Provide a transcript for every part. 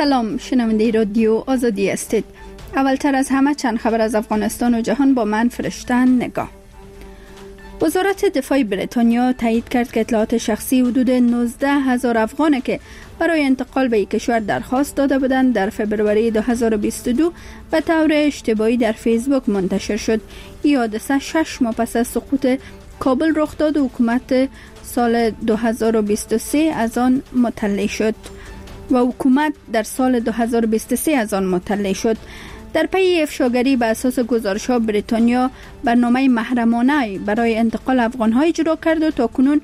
سلام، شنونده رادیو آزادی هستید. اولتر از همه چند خبر از افغانستان و جهان با من فرشته نگاه. وزارت دفاع بریتانیا تایید کرد که اطلاعات شخصی حدود 19,000 افغان که برای انتقال به این کشور درخواست داده بودند در فبروری 2022 به طور اشتباهی در فیسبوک منتشر شد. این حادثه 6 ماه پس از سقوط کابل رخ داد و حکومت سال 2023 از آن مطلع شد در سال 2023 از آن مطلع شد. در پی افشاگری به اساس گزارش‌ها بریتانیا برنامه محرمانه برای انتقال افغان‌ها اجرا کرد و تاکنون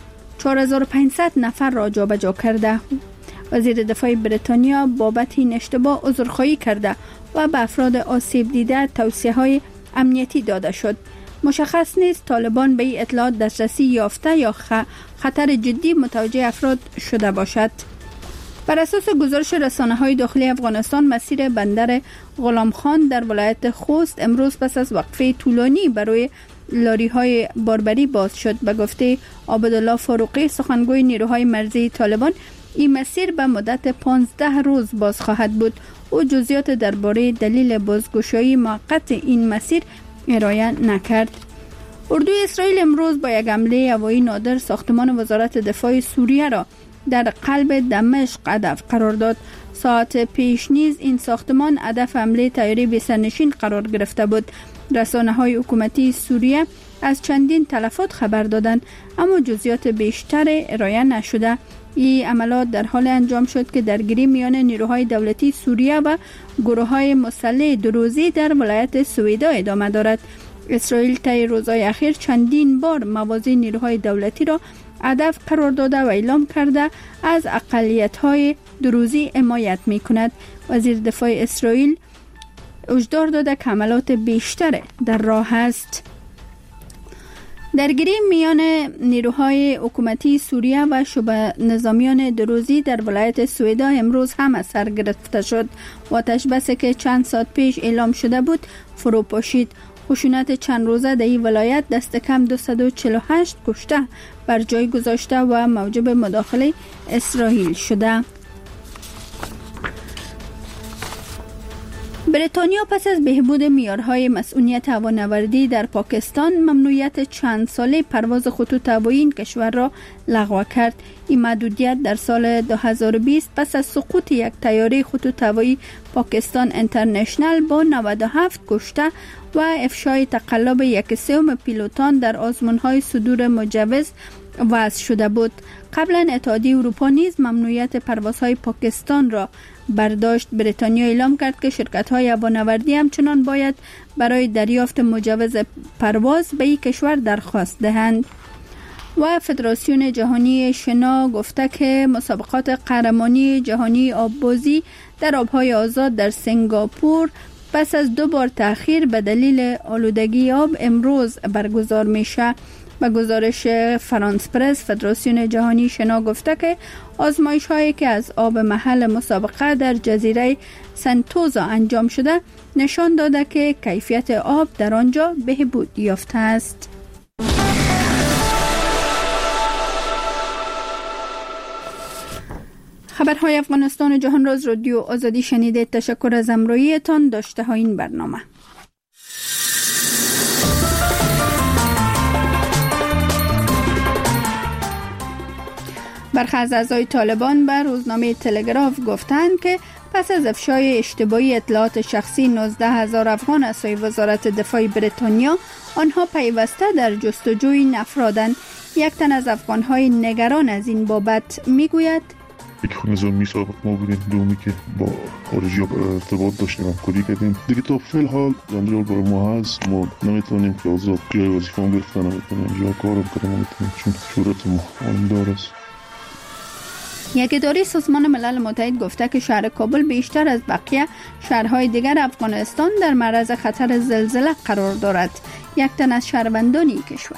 4500 نفر را جابجا کرده. وزیر دفاع بریتانیا بابت این اشتباه عذرخواهی کرده و به افراد آسیب دیده توصیه‌های امنیتی داده شد. مشخص نیست طالبان به این اطلاعات دسترسی یافته یا خطر جدی متوجه افراد شده باشد. بر اساس گزارش رسانه‌های داخلی افغانستان، مسیر بندر غلام خان در ولایت خوست امروز پس از وقفه طولانی برای لاری‌های باربری باز شد. به گفته عابدالله فاروقی، سخنگوی نیروهای مرزی طالبان، این مسیر به مدت 15 روز باز خواهد بود. او جزئیات درباره دلیل بازگشایی موقت این مسیر ارائه نکرد. اردوی اسرائیل امروز با یک حمله هوایی نادر ساختمان وزارت دفاع سوریه را در قلب دمشق هدف قرار داد. ساعت پیش نیز این ساختمان هدف حمله طیاره بی‌سرنشین قرار گرفته بود. رسانه‌های حکومتی سوریه از چندین تلفات خبر دادند، اما جزئیات بیشتر ارائه نشده. این عملیات در حال انجام شد که درگیری میان نیروهای دولتی سوریه و گروه‌های مسلح دروزی در ولایت سویدا ادامه دارد. اسرائیل طی روزهای اخیر چندین بار مواضع نیروهای دولتی را هدف قرار داده و اعلام کرده از اقلیت‌های دروزی حمایت می‌کند. وزیر دفاع اسرائیل هشدار داده که حملات بیشتر در راه است. درگیری میان نیروهای حکومتی سوریه و شبه نظامیان دروزی در ولایت سویدا امروز هم سر گرفته شد و آتش بسی که چند ساعت پیش اعلام شده بود فرو پاشید. خشونت چند روزه در این ولایت دست کم 248 کشته بر جای گذاشته و موجب مداخله اسرائیل شده. بریتانیا پس از بهبود معیارهای مسئولیت هوانوردی در پاکستان ممنوعیت چند ساله پرواز خطوط هوایی این کشور را لغو کرد. این محدودیت در سال 2020 پس از سقوط یک طیاره خطوط هوایی پاکستان اینترنشنل با 97 کشته و افشای تقلب 1/3 پیلوتان در آزمون‌های صدور مجوز وضع شده بود. قبلا اتحادیه اروپا نیز ممنوعیت پروازهای پاکستان را برداشت. بریتانیا اعلام کرد که شرکت‌های هوانوردی همچنان باید برای دریافت مجوز پرواز به این کشور درخواست دهند. و فدراسیون جهانی شنا گفته که مسابقات قهرمانی جهانی آببازی در آبهای آزاد در سنگاپور پس از 2 بار تأخیر به دلیل آلودگی آب امروز برگزار میشه. به گزارش فرانس پرس، فدراسیون جهانی شنا گفته که آزمایش هایی که از آب محل مسابقه در جزیره سنتوزا انجام شده نشان داده که کیفیت آب در آنجا بهبود یافته است. خبرهای افغانستان و جهان را از رادیو آزادی شنیده. تشکر از همراهیتان. داشته های این برنامه. برخی از اعضای طالبان به روزنامه تلگراف گفتند که پس از افشای اشتباهی اطلاعات شخصی 19,000 افغان از سوی وزارت دفاع بریتانیا، آنها پیوسته در جستجوی این افرادند. یک تن از افغان‌های نگران از این بابت میگوید: یک نظامی سابق ما بودیم، دومی که با خارجی ارتباط داشتیم، همکاری کردیم. دیگه تا فعل حال جنجال برای ما هست. ما نمیتونیم که آزاد جای وظیفه‌مون گرفتن، نمیتونیم جا کارم کنیم، نمیتونیم، چون شورت ما آمدار است. یک اداره سازمان ملل متحد گفته که شهر کابل بیشتر از بقیه شهرهای دیگر افغانستان در معرض خطر زلزله قرار دارد. یک تن از شهروندان این کشور: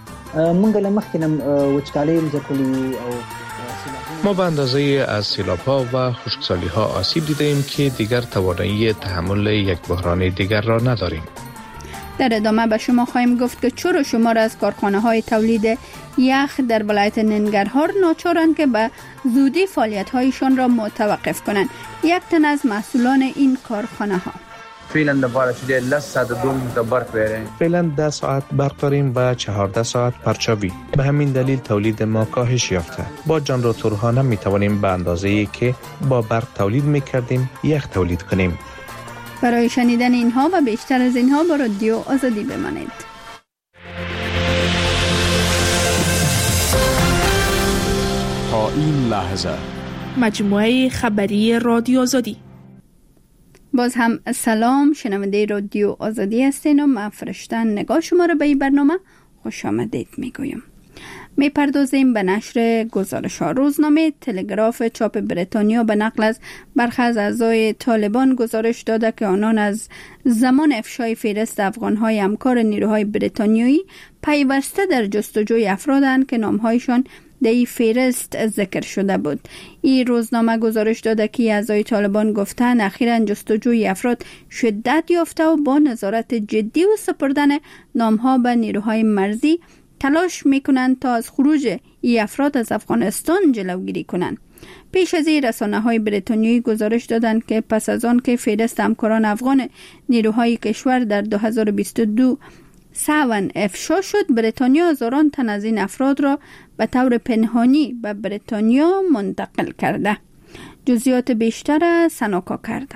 ما به اندازه از سیلاب‌ها و خشکسالی‌ها آسیب دیدیم که دیگر توانایی تحمل یک بحران دیگر را نداریم. در ادامه به شما خواهیم گفت که چرا شمار از کارخانه‌های تولید یخ در ولایت ننگرهار ناچارند که به زودی فعالیت‌هایشان را متوقف کنند. یک تن از مسئولان این کارخانه‌ها: فعلا 10 ساعت برق داریم و 14 ساعت پرچاوی. به همین دلیل تولید ما کاهش یافته. با جنراتورها نمیتوانیم به اندازه‌ای که با برق تولید میکردیم یخ تولید کنیم. برای شنیدن اینها و بیشتر از اینها با رادیو آزادی بمانید. تا این لحظه مجموعه خبری رادیو آزادی. باز هم سلام، شنونده رادیو آزادی هستین و من فرشتن نگاه شما را به این برنامه خوش آمدید میگویم. میپردازیم به نشر گزارش ها. روزنامه تلگراف چاپ بریتانیا به نقل از برخی از اعضای طالبان گزارش داده که آنان از زمان افشای فهرست افغان‌های همکار نیروهای بریتانیایی پیوسته در جستجوی افرادند که نامهایشان در این فهرست ذکر شده بود. این روزنامه گزارش داده که اعضای طالبان گفتند اخیراً جستجوی افراد شدت یافته و با نظارت جدی و سپردن نامها به نیروهای مرزی تلاش میکنند تا از خروج این افراد از افغانستان جلوگیری کنند. پیش از این رسانه‌های بریتانیایی گزارش دادند که پس از آن که فهرست همکاران افغان نیروهای کشور در 2022 سوان افشا شد، بریتانیا هزاران تن از این افراد را به طور پنهانی به بریتانیا منتقل کرده. جزئیات بیشتر سناکا کرده.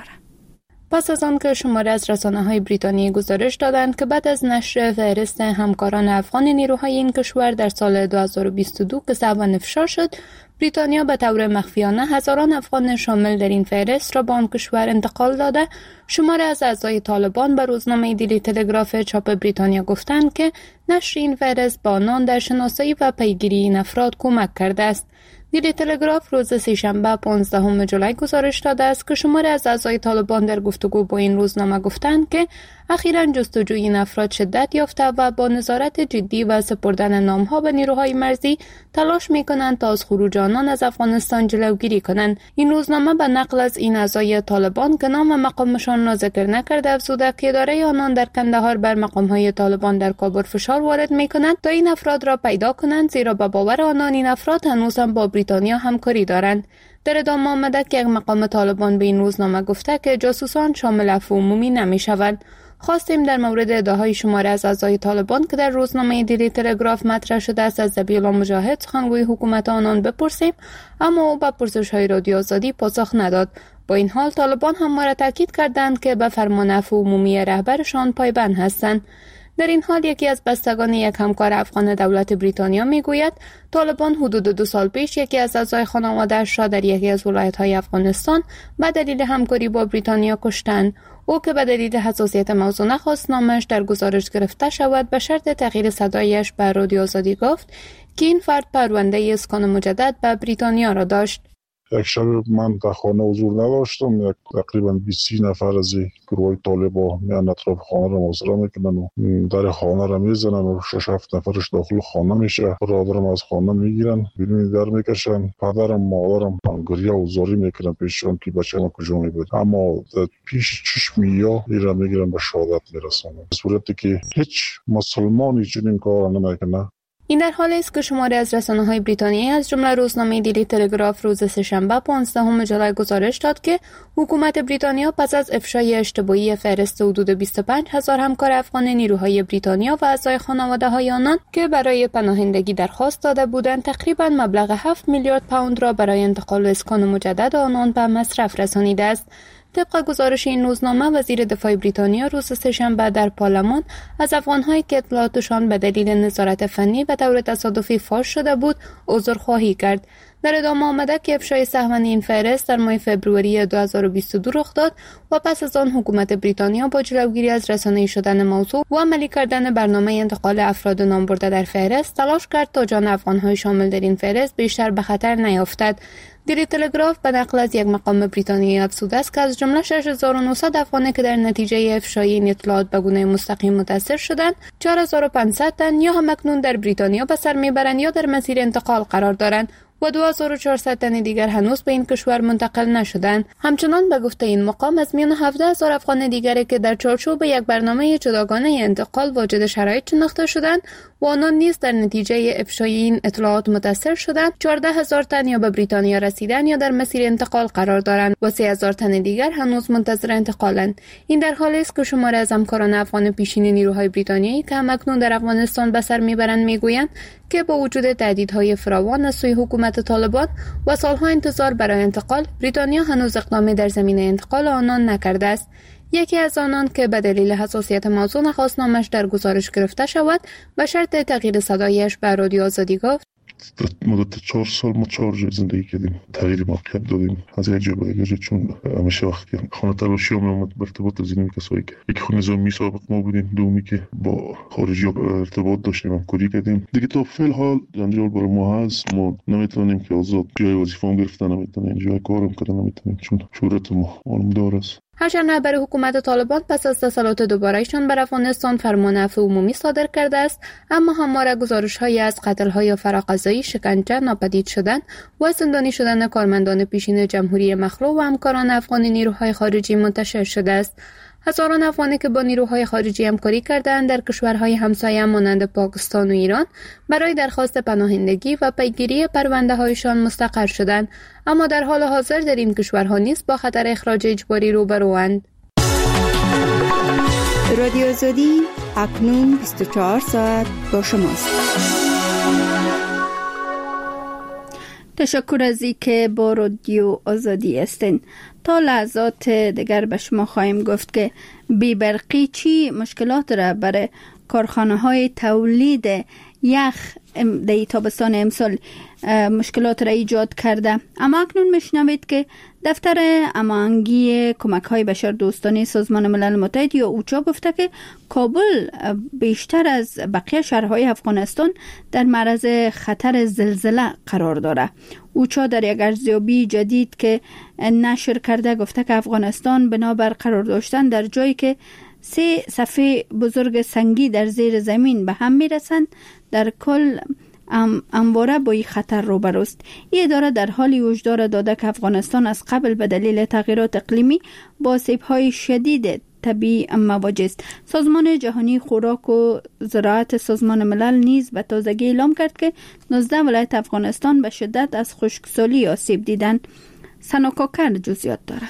پس از آن که شماره از رسانه‌های بریتانیایی گزارش دادند که بعد از نشر فهرست همکاران افغان نیروهای این کشور در سال 2022 که سوان افشا شد، بریتانیا به طور مخفیانه هزاران افغان شامل در این فهرست را به آن کشور انتقال داده. شماره از اعضای طالبان به روزنامه دیلی تلگراف چاپ بریتانیا گفتند که نشر این فهرست به آنان در شناسایی و پیگیری این افراد کمک کرده است. دیلی تلگراف روز سه‌شنبه 15 جولای گزارش داده است که شماره از اعضای طالبان در گفتگو با این روزنامه گفتند که اخیراً جستجوی این افراد شدت یافته و با نظارت جدی و سپردن نامها به نیروهای مرزی تلاش می‌کنند تا از خروج آنان از افغانستان جلوگیری کنند. این روزنامه به نقل از این اعضای طالبان که نام و مقامشان را ذکر نکرده افزوده که اداره آنان در کندهار بر مقام‌های طالبان در کابل فشار وارد می‌کنند تا این افراد را پیدا کنند، زیرا به باور آنان این افراد هنوز هم با بریتانیا همکاری دارند. در ادامه آمده که یک مقام طالبان به این روزنامه گفته که جاسوسان شامل عفو عمومی نمی‌شوند. خواستیم در مورد ادعاهای شماره از اعضای طالبان که در روزنامه دیلی تلگراف مطرح شده است از ذبیح‌الله مجاهد سخنگوی حکومت آنان بپرسیم، اما او به پرسش‌های رادیو آزادی پاسخ نداد. با این حال طالبان همواره تاکید کردند که به فرمان عفو عمومی رهبرشان پایبند هستند. در این حال یکی از بستگان یک همکار افغان دولت بریتانیا میگوید طالبان حدود 2 سال پیش یکی از اعضای خانواده‌اش را در یکی از ولایت‌های افغانستان به دلیل همکاری با بریتانیا کشتند. او که به دلیل حساسیت موضوع نخواست نامش در گزارش گرفته شود به شرط تغییر صدایش به رادیو آزادی گفت که این فرد پرونده اسکان مجدد به بریتانیا را داشت. یک شب من در خانه حضور نداشتم. تقریبا 20 نفر از گروه طالبان میان اطراف خانه را محاصره میکنن و در خانه را میزنن و 6-7 نفرش داخل خانه میشه. برادرم از خانه میگیرن، بیرون در میکشن. پدرم مادرم گریه و زاری میکنن پیششون که بچه‌م کجا میبود، اما پیش چشم یا ایران میگیرن به شهادت میرسن، به صورتی که هیچ مسلمانی چنین کار نمیکنه. این در حالی است که شماره از رسانه‌های بریتانیایی از جمله روزنامه دیلی تلگراف روز سه‌شنبه 15 جولای گزارش داد که حکومت بریتانیا پس از افشای اشتباهی فهرست حدود 25,000 همکار افغان نیروهای بریتانیا و اعضای خانواده‌های آنان که برای پناهندگی درخواست داده بودند تقریباً مبلغ 7 میلیارد پوند را برای انتقال اسکان مجدد آنان به مصرف رسانیده است. طبق گزارش این روزنامه وزیر دفاع بریتانیا روز سه‌شنبه در پارلمان از افغان‌هایی که اطلاعاتشان به دلیل نظارت فنی به طور تصادفی فاش شده بود عذرخواهی کرد. در ادامه آمده که افشای سهم‌مند این فهرست در ماه فوریه 2022 رخ داد و پس از آن حکومت بریتانیا با جلوگیری از رسانه‌ای شدن موضوع و عملی کردن برنامه انتقال افراد نامبرده در فهرست تلاش کرد تا جان افغان‌های شامل در این فهرست بیشتر به خطر نیفتد. دیلی تلگراف به نقل از یک مقام بریتانیایی افزوده است که از جمله 6900 افغانی که در نتیجه افشای این اطلاعات به گونه مستقیم متاثر شدند، 4500 تن یا هم اکنون در بریتانیا به سر میبرند یا در مسیر انتقال قرار دارند. و 2400 تن دیگر هنوز به این کشور منتقل نشدند. همچنان به گفته این مقام از میان 17000 افغان دیگری که در چارچوب یک برنامه جداگانه انتقال واجد شرایط شناخته شدند و آنان نیز در نتیجه افشای این اطلاعات متاثر شدند، 14000 تن یا به بریتانیا رسیدن یا در مسیر انتقال قرار دارند و 3000 تن دیگر هنوز منتظر انتقالند. این در حالی است که شماره از همکاران افغان پیشین نیروهای بریتانیایی که همکنون در افغانستان به سر میبرند میگویند که با وجود تهدیدهای فراوان از سوی حکومت طالبان و سالها انتظار برای انتقال، بریتانیا هنوز اقدامی در زمینه انتقال آنان نکرده است. یکی از آنان که به دلیل حساسیت موضوع نخواست نامش در گزارش گرفته شود و شرط تغییر صدایش به رادیو آزادی گفت: مدت 4 سال ما 4 جای زندگی کردیم، تغییر موقعیت دادیم از یک جا به یک جا، چون همیشه وقتی خانه تلاشی هم اومد به ارتباط از این کسایی که یک خونه نظامی سابق ما بودیم، دومی که با خارجی ارتباط داشتیم همکاری کردیم. دیگه تا فعل حال جنجال برای ما هست، ما نمیتونیم که آزاد جای وظیفه‌ام گرفتن، نمیتونیم جای کارم کردن، نمیتونیم چون شهرت ما معلومدار است. هرچند رهبر حکومت طالبان پس از تسلط دوباره‌شان بر افغانستان فرمان عفو عمومی صادر کرده است، اما همواره گزارش‌هایی از قتل‌های فراقضایی، شکنجه، ناپدید شدن و زندانی شدن کارمندان پیشین جمهوری مخلوع و همکاران افغان نیروهای خارجی منتشر شده است. هزاران افغانی که با نیروهای خارجی همکاری کردند در کشورهای همسایه مانند پاکستان و ایران برای درخواست پناهندگی و پیگیری پرونده‌هایشان مستقر شدند، اما در حال حاضر در این کشورها نیز با خطر اخراج اجباری روبروند. رادیو آزادی اکنون 24 ساعت با شماست. تشکر از اینکه با رادیو آزادی هستین. تا لحظات دیگر به شما خواهیم گفت که بی‌برقی چی مشکلات را برای کارخانه های تولید یخ در تابستان امسال مشکلات را ایجاد کرده. اما اکنون میشنوید که دفتر هماهنگی کمک های بشردوستانه سازمان ملل متحد یا اوچا گفته که کابل بیشتر از بقیه شهرهای افغانستان در معرض خطر زلزله قرار داره. اوچا در یک ارزیابی جدید که نشر کرده گفته که افغانستان بنابر قرار داشتن در جایی که 3 صفحه بزرگ سنگی در زیر زمین به هم میرسند، در کل همواره با این خطر روبروست. این اداره در حالی هشدار داده که افغانستان از قبل به دلیل تغییرات اقلیمی با آسیب‌های شدید طبیعی مواجه است. سازمان جهانی خوراک و زراعت سازمان ملل نیز به تازگی اعلام کرد که 19 ولایت افغانستان به شدت از خشکسالی آسیب دیدند. سناکاکر جزئیات داره.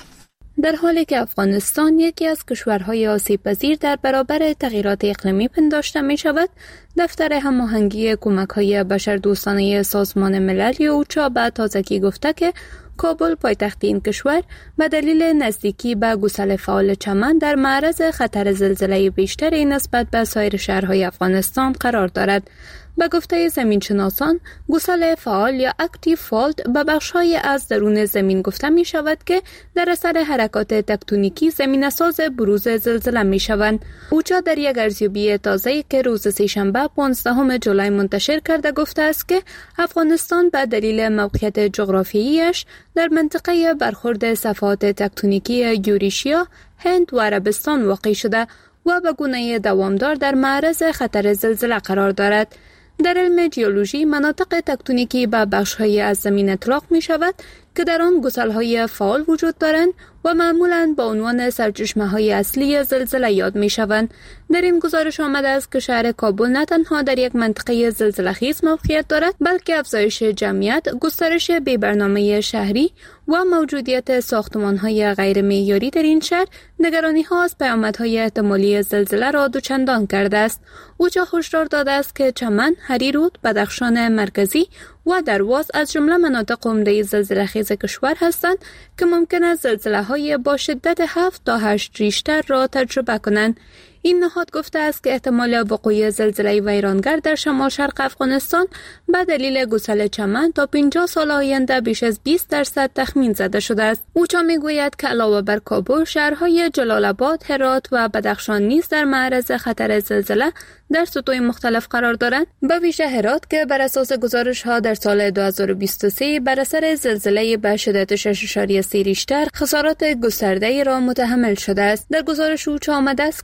در حالی که افغانستان یکی از کشورهای آسیب پذیر در برابر تغییرات اقلیمی پنداشته می شود، دفتر هماهنگی کمک‌های بشردوستانه سازمان ملل اوچا به تازگی گفته که کابل پایتخت این کشور به دلیل نزدیکی به گسل فعال چمن در معرض خطر زلزله بیشتری نسبت به سایر شهرهای افغانستان قرار دارد. به گفته زمینشناسان، گسل فعال یا اکتیو فالت به بخش‌های از درون زمین گفته می شود که در اثر حرکات تکتونیکی زمینه‌ساز بروز زلزله می شوند. اوچا در یک ارزیابی تازه‌ای که روز سه‌شنبه 15 جولای منتشر کرده گفته است که افغانستان به دلیل موقعیت جغرافیاییش در منطقه برخورد صفحات تکتونیکی یوریشیا، هند و عربستان واقع شده و به گونه دوامدار در معرض خطر زلزله قرار دارد. در علم جیولوژی مناطق تکتونیکی به بخش‌های از زمین اطلاق می شود که در آن گسل‌های فعال وجود دارند و معمولاً با عنوان سرچشمه‌های اصلی زلزله یاد می‌شوند. در این گزارش آمده است که شهر کابل نه تنها در یک منطقه زلزله‌خیز موقعیت دارد، بلکه افزایش جمعیت، گسترش بی‌برنامه شهری و موجودیت ساختمان‌های غیرمعیاری در این شهر نگرانی‌ها از پیامدهای احتمالی زلزله را دوچندان کرده است. اوچا هشدار داده است که چمن، هریرود، بدخشان مرکزی و درواز از جمله مناطق عمده زلزله‌خیز کشور هستند که ممکن است زلزله‌های با شدت 7 تا 8 ریشتر را تجربه کنند. این نهاد گفته است که احتمال وقوع زلزله ویرانگر در شمال شرق افغانستان به دلیل گسل چمن تا 50 سال آینده بیش از 20% تخمین زده شده است. اوچا میگوید که علاوه بر کابل، شهرهای جلال آباد، هرات و بدخشان نیز در معرض خطر زلزله در سطوح مختلف قرار دارند. به ویژه هرات که بر اساس گزارش‌ها در سال 2023 بر اثر زلزله به شدت 6.3 ریشتر خسارات گسترده‌ای را متحمل شده است. در گزارش اوچا آمده است که طی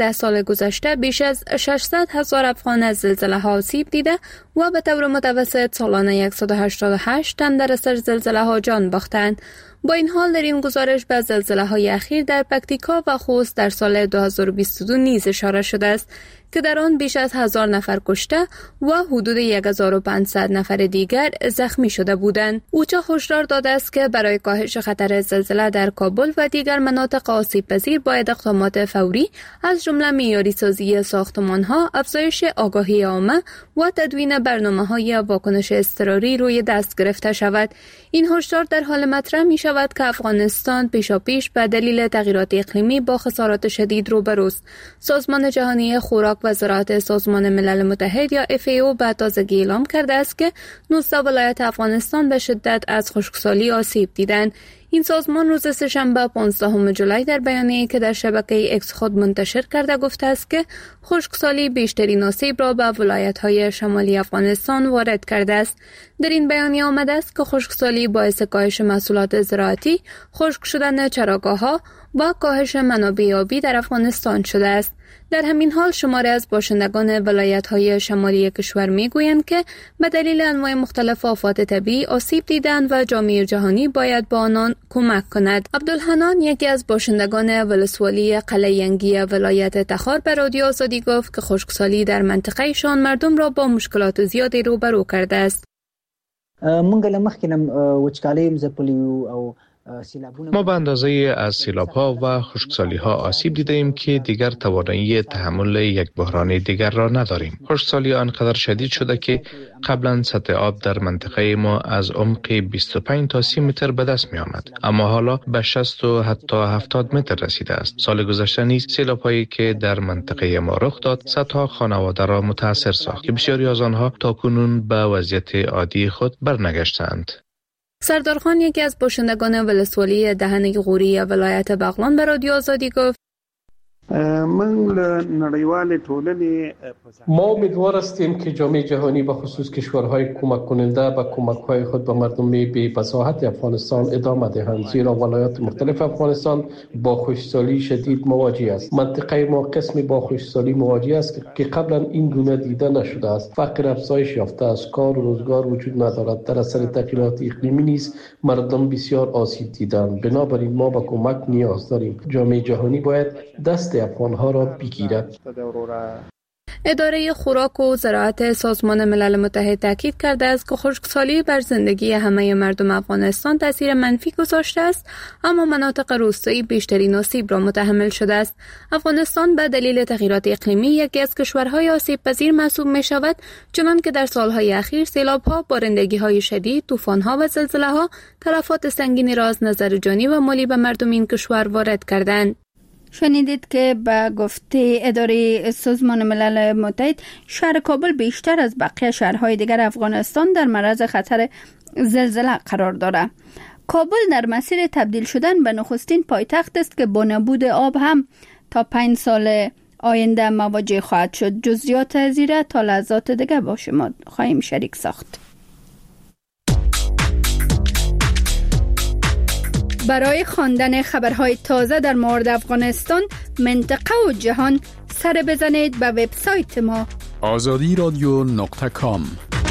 10 سال گذشته بیش از 600,000 افغان از زلزله ها آسیب دیده و به طور متوسط سالانه 188 تن در اثر زلزله ها جان باختند. با این حال در این گزارش به زلزله های اخیر در پکتیکا و خوست در سال 2022 نیز اشاره شده است که در آن بیش از 1000 نفر کشته و حدود 1500 نفر دیگر زخمی شده بودند. اوچا هشدار داده است که برای کاهش خطر زلزله در کابل و دیگر مناطق آسیب پذیر باید اقدامات فوری از جمله معیاری سازی ساختمان‌ها، افزایش آگاهی عامه و تدوین برنامه‌های واکنش اضطراری روی دست گرفته شود. این هشدار در حال مطرح می شود که افغانستان پیشاپیش به دلیل تغییرات اقلیمی با خسارات شدید روبروست. سازمان جهانی خوراک و زراعت سازمان ملل متحد یا FAO به تازگی اعلام کرده است که 19 ولایت افغانستان به شدت از خشکسالی آسیب دیدند. این سازمان روز سه‌شنبه 15 جولای در بیانیه‌ای که در شبکه اکس خود منتشر کرده گفته است که خشکسالی بیشترین آسیب را به ولایت‌های شمالی افغانستان وارد کرده است. در این بیانیه آمده است که خشکسالی باعث کاهش محصولات زراعتی، خشک شدن چراگاه‌ها و کاهش منابع آبی در افغانستان شده است. در همین حال شماری از باشندگان ولایت‌های شمالی کشور می‌گویند که به دلیل انواع مختلف آفات طبیعی آسیب دیدند و جامعه جهانی باید به آنان کمک کند. عبدالحنان یکی از باشندگان ولسوالی قلعه ینگی ولایت تخار به رادیو آزادی گفت که خشکسالی در منطقه شان مردم را با مشکلات زیادی روبرو کرده است. ما به اندازه از سیلاب‌ها و خشکسالی‌ها آسیب دیدیم که دیگر توانایی تحمل یک بحران دیگر را نداریم. خشکسالی آنقدر شدید شده که قبلا سطح آب در منطقه ما از عمق 25 تا 30 متر به دست می آمد، اما حالا به 60 و حتی 70 متر رسیده است. سال گذشته نیز سیلاب‌هایی که در منطقه ما رخ داد صدها خانواده را متاثر ساخت که بسیاری از آنها تاکنون به وضعیت عادی خود برنگشتند. سردار خان یکی از باشندگان ولسوالی دهنه غوری ولایت بغلان به رادیو آزادی گفت ما امیدوار هستیم که جامعه جهانی به خصوص کشورهای کمک کننده به کمک‌های خود به مردم بی بصاحت افغانستان ادامه دهند، زیرا ولایات مختلف افغانستان با خشکسالی شدید مواجه است. منطقه ما قسمی با خشکسالی مواجه است که قبلا این گونه دیده نشده است. فقر افزایش یافته است، کار و روزگار وجود ندارد. در اثر تغییرات اقلیمی نیز مردم بسیار آسیب دیدند. بنابراین ما به کمک نیاز داریم. جامعه جهانی باید دست افغانها را بگیرد. اداره خوراک و زراعت سازمان ملل متحد تاکید کرده است که خشکسالی بر زندگی همه مردم افغانستان تاثیر منفی گذاشته است، اما مناطق روستایی بیشترین آسیب را متحمل شده است. افغانستان به دلیل تغییرات اقلیمی یکی از کشورهای آسیب پذیر محسوب می شود، چنان که در سالهای اخیر سیلاب‌ها، بارندگی‌های شدید، طوفان‌ها و زلزله‌ها تلفات سنگینی را از نظر جانی و مالی به مردم این کشور وارد کردند. شنیدید که به گفته اداره سازمان ملل متحد شهر کابل بیشتر از بقیه شهرهای دیگر افغانستان در معرض خطر زلزله قرار دارد. کابل در مسیر تبدیل شدن به نخستین پایتخت است که با نبود آب هم تا 5 سال آینده مواجه خواهد شد. جزئیات از این تا لحظات دیگر با شما خواهیم شریک ساخت. برای خواندن خبرهای تازه در مورد افغانستان، منطقه و جهان سر بزنید به وبسایت ما azadiradyo.com.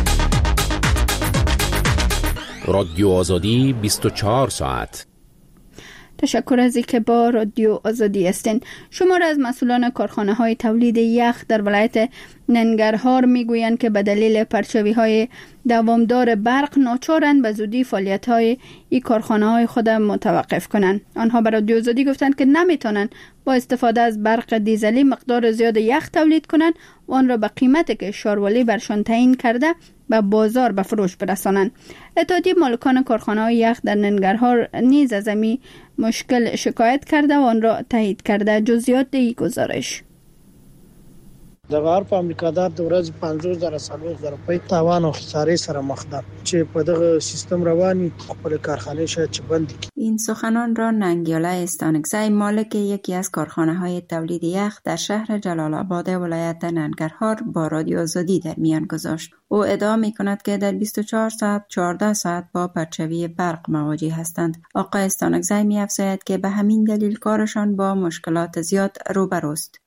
رادیو آزادی 24 ساعت. تشکر از اینکه با رادیو آزادی هستین. شمار از مسئولان کارخانه‌های تولید یخ در ولایت ننگرهار میگویند که به دلیل پرچاوی‌های دوامدار برق ناچارند به زودی فعالیت‌های این کارخانه‌های خود متوقف کنند. آنها به رادیو آزادی گفتند که نمیتونن با استفاده از برق دیزلی مقدار زیاد یخ تولید کنند و آن را به قیمتی که شاروالی برشان تعیین کرده به بازار به فروش برسانند. اتحادیه مالکان کارخانه‌های یخ در ننگرهار نیز از این مشکل شکایت کرده و آن را تایید کرده. جزئیات این گزارش. د غار په امریکا د ورځ 50,000 روپۍ تاوان او خسارې سره مخ ده چې په دغه سیستم رواني خپل کارخانه شاید چې بند کی. این سخنان را ننگیاله استانکزی مالک یکی از کارخانه‌های تولید یخ در شهر جلال آباد ولایت ننگرهار با رادیو آزادی در میان گذاشت. او ادعا می‌کند که در 24 ساعت 14 ساعت با پرچوی برق مواجه هستند. آقای استانکزی می‌افزاید که به همین دلیل کارشان با مشکلات زیاد روبروست.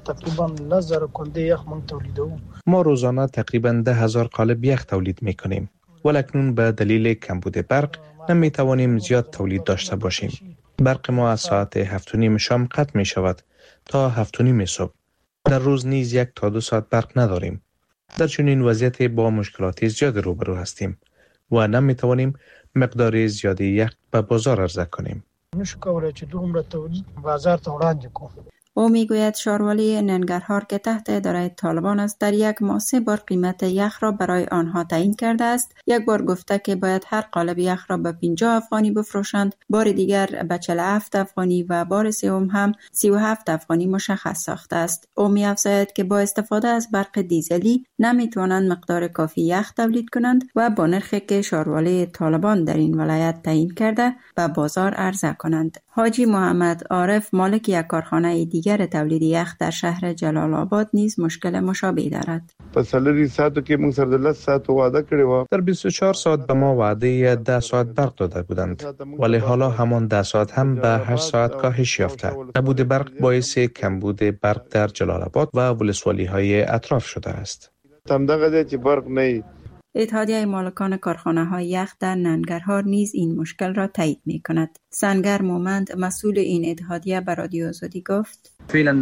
ما روزانه تقریباً 10,000 قالب یخ تولید می‌کنیم. ولکنون به دلیل کمبود برق نمی توانیم زیاد تولید داشته باشیم. برق ما از ساعت 7:30 شام قطع می شود تا 7:30 صبح. در روز نیز 1 تا 2 ساعت برق نداریم. در چنین وضعیت با مشکلات زیاد روبرو هستیم و نمی توانیم مقدار زیادی یخ به بازار عرضه کنیم. او میگوید شاروالی ننگرهار که تحت اداره طالبان است در یک ماه 3 بار قیمت یخ را برای آنها تعیین کرده است. یک بار گفته که باید هر قالب یخ را به 50 افغانی بفروشند، بار دیگر به 47 افغانی و بار سوم هم 37 افغانی مشخص ساخته است. او می‌افزاید که با استفاده از برق دیزلی نمی‌توانند مقدار کافی یخ تولید کنند و با نرخی که شاروالی طالبان در این ولایت تعیین کرده به بازار عرضه کنند. حاجی محمد عارف مالک یک کارخانه دیگر تولید یخ در شهر جلال آباد نیز مشکل مشابه دارد. در 24 ساعت به ما وعده 10 ساعت برق داده بودند، ولی حالا همان 10 ساعت هم به 8 ساعت کاهش یافته. نبود برق باعث کمبود برق در جلال آباد و ولسوالی‌های اطراف شده است. اتحادیه مالکان کارخانه‌های یخ در ننگرهار نیز این مشکل را تایید می‌کند. سنگر مومند مسئول این اتحادیه به رادیو آزادی گفت: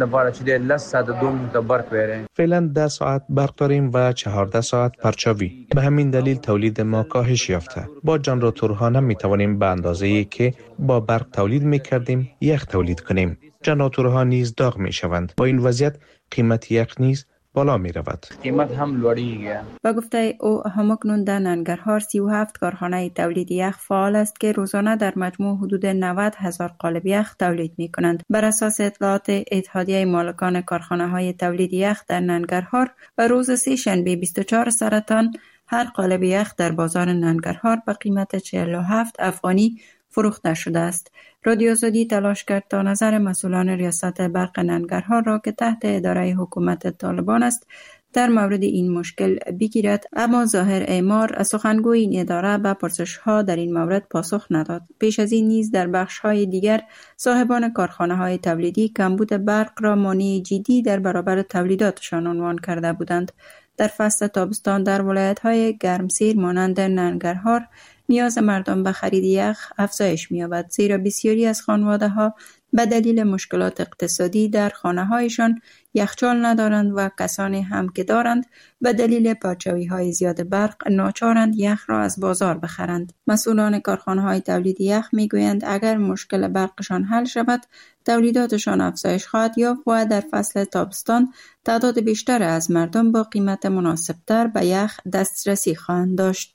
فعلا 10 ساعت برق داریم و 14 ساعت پرچاوی. به همین دلیل تولید ما کاهش یافته. با جنراتورها نمی‌توانیم به اندازه‌ای که با برق تولید می‌کردیم یخ تولید کنیم. جنراتورها نیز داغ می‌شوند. با این وضعیت قیمت یخ نیز بالا می رود. قیمت هم لوړیږي. با گفته او همکنون در ننگرهار 37 کارخانه تولید یخ فعال است که روزانه در مجموع حدود 90,000 قالب یخ تولید می کنند. بر اساس اطلاعات اتحادیه مالکان کارخانه های تولید یخ در ننگرهار روز سه‌شنبه 24 سرطان هر قالب یخ در بازار ننگرهار به قیمت 47 افغانی فروخته شده است. رادیو آزادی تلاش کرد تا نظر مسئولان ریاست برق ننگرهار را که تحت اداره حکومت طالبان است در مورد این مشکل بگیرد، اما ظاهر اعمار سخنگوی این اداره به پرسش‌ها در این مورد پاسخ نداد. پیش از این نیز در بخش‌های دیگر صاحبان کارخانه‌های تولیدی کمبود برق را مانع جدی در برابر تولیداتشان عنوان کرده بودند. در فصل تابستان در ولایت‌های گرمسیر مانند ننگرهار نیاز مردم به خرید یخ افزایش می‌یابد، زیرا بسیاری از خانواده‌ها به دلیل مشکلات اقتصادی در خانه‌هایشان یخچال ندارند و کسانی هم که دارند به دلیل پرچاوی‌های زیاد برق ناچارند یخ را از بازار بخرند. مسئولان کارخانه‌های تولید یخ می‌گویند اگر مشکل برقشان حل شود، تولیداتشان افزایش خواهد یافت و در فصل تابستان تعداد بیشتر از مردم با قیمت مناسب‌تر به یخ دسترسی خواهند داشت.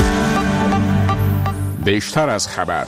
بیشتر از خبر.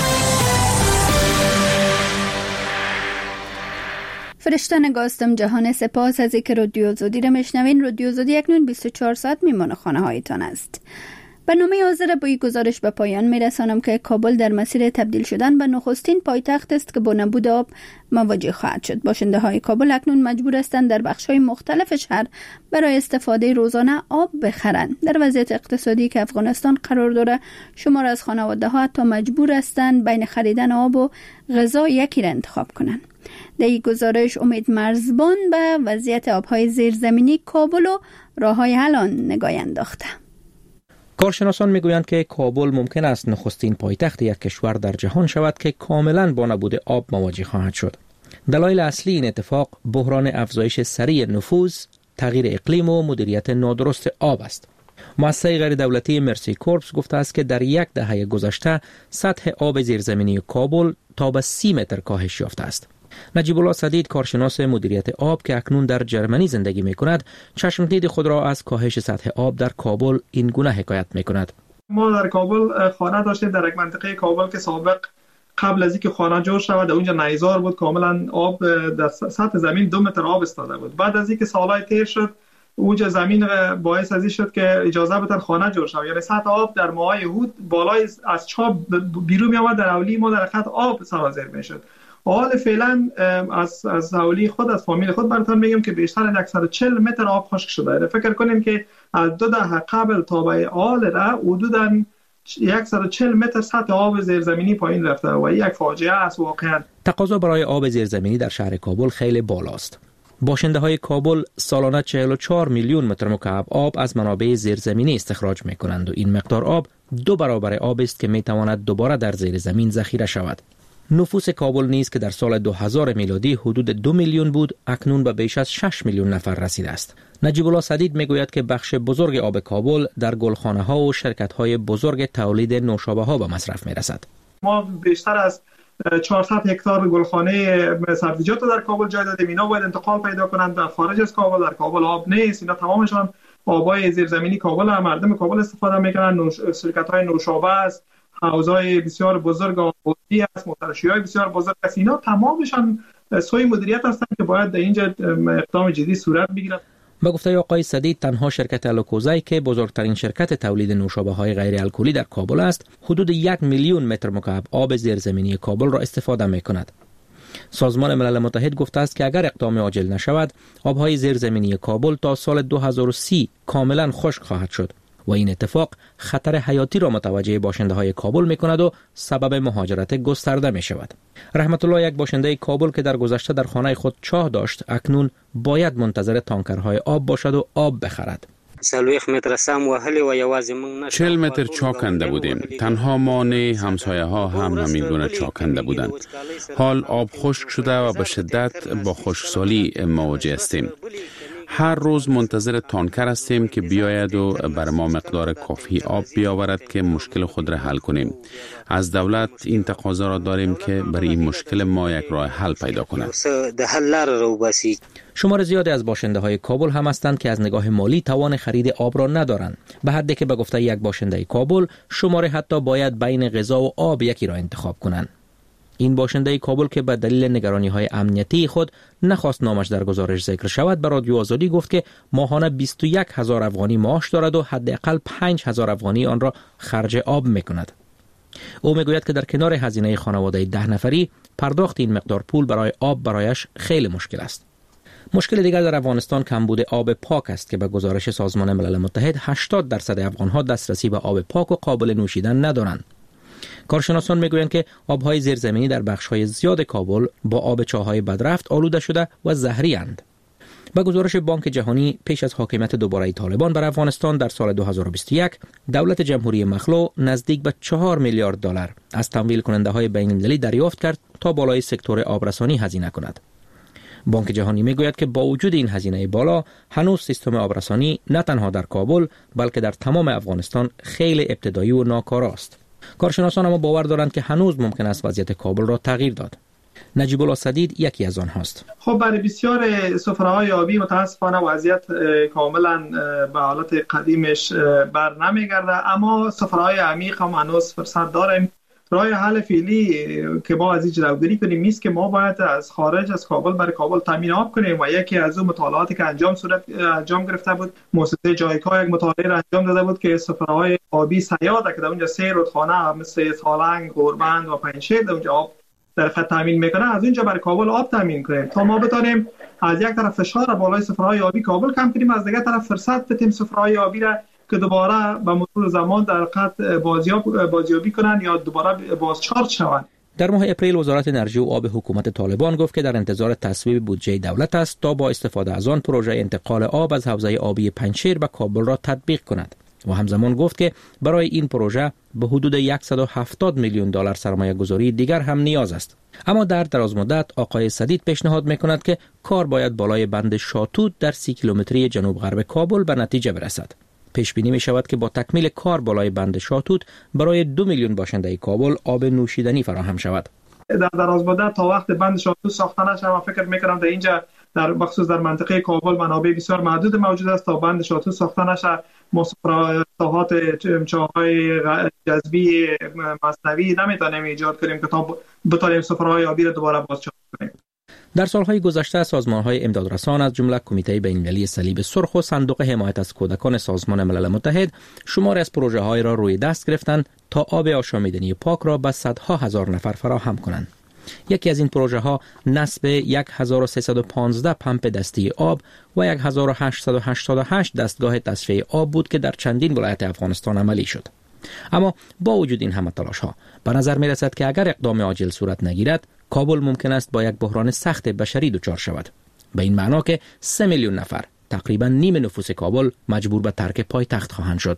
فرشته نگاستم جهان، سپاس از اینکه رادیو آزادی را میشنوین. رادیو آزادی اکنون 24 ساعت میمان خانه هایتان است. برنامه حاضر با این گزارش به پایان میرسانم که کابل در مسیر تبدیل شدن به نخستین پایتخت است که با نبود آب مواجه خواهد شد. باشنده های کابل اکنون مجبور هستند در بخش های مختلف شهر برای استفاده روزانه آب بخرند. در وضعیت اقتصادی که افغانستان قرار داره، شمار از خانواده ها حتی مجبور هستند بین خریدن آب و غذا یکی را انتخاب کنند. در این گزارش امید مرزبان به وضعیت آبهای زیرزمینی کابل و راه‌های حل آن نگاهی انداخته. کارشناسان میگویند که کابل ممکن است نخستین پایتخت یک کشور در جهان شود که کاملا با نبود آب مواجه خواهد شد. دلایل اصلی این اتفاق بحران افزایش سریع نفوذ، تغییر اقلیم و مدیریت نادرست آب است. مؤسسه غیر دولتی مرسی کورپس گفته است که در یک دهه گذشته سطح آب زیرزمینی کابل تا به 30 متر کاهش یافته است. نجیب الله سدید، کارشناس مدیریت آب که اکنون در جرمنی زندگی می‌کند، چشم دید خود را از کاهش سطح آب در کابل این گونه حکایت می‌کند. ما در کابل خانه داشتیم در یک منطقه کابل که سابق قبل از اینکه خانه جور شود اونجا نیزار بود، کاملا آب در سطح زمین 2 متر آب استاده بود. بعد از اینکه سالهای تیر شد اونجا زمین باعث ازی شد که اجازه بدن خانه جور شد. یعنی سطح آب در ماهای هود بالای از چاه بیرون می آمد، در اولی ما در خط آب سرازیر میشد. حال فعلا از حوالی خود از فامیل خود براتون میگم که بیشتر از 140 متر آب خشک شده. فکر کنیم که از 2 دهه قبل تا به حال را حدوداً 140 متر سطح آب زیرزمینی پایین رفته و یک فاجعه است واقعا. تقاضا برای آب زیرزمینی در شهر کابل خیلی بالاست. باشنده های کابل سالانه 44 میلیون متر مکعب آب از منابع زیرزمینی استخراج می کنند و این مقدار آب 2 برابر آب است که می تواند دوباره در زیر زمین ذخیره شود. نفوس کابل نیز که در سال 2000 میلادی حدود 2 میلیون بود، اکنون به بیش از 6 میلیون نفر رسیده است. نجیب الله سدید میگوید که بخش بزرگ آب کابل در گلخانه ها و شرکت های بزرگ تولید نوشابه ها به مصرف می رسد. ما بیشتر از 400 هکتار گلخانه سبزیجات در کابل جای دادیم. اینا باید انتقال پیدا کنند در خارج از کابل. در کابل آب نیست. اینا تمامشان آبای زیرزمینی کابل هم مردم کابل استفاده میکنن. شرکت های نوشابه است، حوضای بسیار بزرگ آبی است، موترشی‌های بسیار بزرگ است. اینا تمامشان سوی مدیریت هستند که باید در اینجا اقدام جدی صورت بگیرد. به گفته آقای سدید، تنها شرکت الوکوزای که بزرگترین شرکت تولید نوشابه‌های غیر الکلی در کابل است، حدود 1 میلیون متر مکعب آب زیرزمینی کابل را استفاده می‌کند. سازمان ملل متحد گفته است که اگر اقدام عاجل نشود، آب‌های زیرزمینی کابل تا سال 2030 کاملا خشک خواهد شد و این اتفاق خطر حیاتی را متوجه باشنده های کابل می کند و سبب مهاجرت گسترده می شود. رحمت الله، یک باشنده کابل که در گذشته در خانه خود چاه داشت، اکنون باید منتظر تانکرهای آب باشد و آب بخرد. 40 متر چاه کنده بودیم. تنها ما نه، همسایه ها هم همین گونه چاه کنده بودند. حال آب خشک شده و به شدت با خشکسالی مواجه هستیم. هر روز منتظر تانکر هستیم که بیاید و بر ما مقدار کافی آب بیاورد که مشکل خود را حل کنیم. از دولت این تقاضا را داریم که برای این مشکل ما یک راه حل پیدا کند. شمار زیادی از باشنده های کابل هم هستند که از نگاه مالی توان خرید آب را ندارند، به حدی که به گفته یک باشنده کابل شماره حتی باید بین غذا و آب یکی را انتخاب کنند. این باشنده کابل که به دلیل نگرانی‌های امنیتی خود نخواست نامش در گزارش ذکر شود، به رادیو آزادی گفت که ماهانه 21,000 افغانی معاش دارد و حداقل 5,000 افغانی آن را خرج آب می‌کند. او میگوید که در کنار هزینه خانواده 10 نفری، پرداخت این مقدار پول برای آب برایش خیلی مشکل است. مشکل دیگر در افغانستان کمبود آب پاک است که به گزارش سازمان ملل متحد 80% افغان‌ها دسترسی به آب پاک و قابل نوشیدن ندارند. کارشناسان میگویند که آب‌های زیرزمینی در بخش‌های زیاد کابل با آب چاه‌های بدرفت آلوده شده و زهری اند. به گزارش بانک جهانی، پیش از حاکمیت دوباره طالبان بر افغانستان در سال 2021، دولت جمهوری مخلوع نزدیک به 4 میلیارد دلار از تمویل کننده‌های بین‌المللی دریافت کرد تا بالای سکتور آبرسانی هزینه کند. بانک جهانی میگوید که با وجود این هزینه بالا، هنوز سیستم آبرسانی نه تنها در کابل بلکه در تمام افغانستان خیلی ابتدایی و ناکارا است. کارشناسان اما باور دارند که هنوز ممکن است وضعیت کابل را تغییر داد. نجیب الله سدید یکی از آنهاست. خب برای بسیار سفره‌های آبی متاسفانه وضعیت کاملا به حالت قدیمش بر نمیگرده، اما سفره‌های عمیق هم هنوز فرصت داریم. راه حل فعلی که ما از این جلوگیری کنیم نیست که ما باید از خارج از کابل برای کابل تامین آب کنیم و یکی از اون مطالعاتی که انجام گرفته بود، مؤسسه جایکا یک مطالعه را انجام داده بود که سفره‌های آبی سیاده که در اونجا 3 رودخانه مثل سالنگ، گوربند و پنجشیر اونجا آب در خط تامین میکنه، از اونجا برای کابل آب تامین کنیم تا ما بتونیم از یک طرف فشار بالای سفره‌های آبی کابل کم کنیم، از دیگر طرف فرصت بدیم سفره‌های آبی را که دوباره به مرور زمان در خط بازیابی کنند یا دوباره بازچارج شوند. در ماه اپریل وزارت انرژی و آب حکومت طالبان گفت که در انتظار تصویب بودجه دولت است تا با استفاده از آن پروژه انتقال آب از حوزه آبی پنجشیر به کابل را تطبیق کند و همزمان گفت که برای این پروژه به حدود 170 میلیون دلار سرمایه گذاری دیگر هم نیاز است. اما در دراز مدت آقای سدید پیشنهاد میکند که کار باید بالای بند شاتوت در 30 کیلومتری جنوب غرب کابل به نتیجه برسد. پیش بینی می شود که با تکمیل کار بالای بند شاتوت برای 2 میلیون باشنده کابل آب نوشیدنی فراهم شود. در دراز مدت تا وقت بند شاتوت ساخته نشه، من فکر میکنم در اینجا در بخصوص در منطقه کابل منابع بسیار محدود موجود است. تا بند شاتوت ساخته نشه، مصرفات چاهای جذبی مصنوعی نمیتونیم ایجاد کنیم که تا بتونیم سفره‌های آبی را دوباره بازچارج کنیم. در سالهای گذشته سازمان‌های امدادرسان از جمله کمیته بین‌المللی صلیب سرخ و صندوق حمایت از کودکان سازمان ملل متحد شماری از پروژه‌های را روی دست گرفتند تا آب آشامیدنی پاک را به صدها هزار نفر فراهم کنند. یکی از این پروژه ها نصب 1315 پمپ دستی آب و 1888 دستگاه تصفیه آب بود که در چندین ولایت افغانستان عملی شد. اما با وجود این همه تلاش ها به نظر می رسد که اگر اقدام عاجل صورت نگیرد کابل ممکن است با یک بحران سخت بشری دچار شود. به این معنا که 3 میلیون نفر، تقریبا نیم نفوس کابل، مجبور به ترک پایتخت خواهند شد.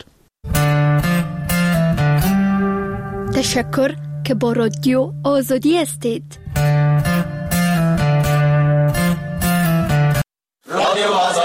تشکر که با رادیو آزادی هستید. رادیو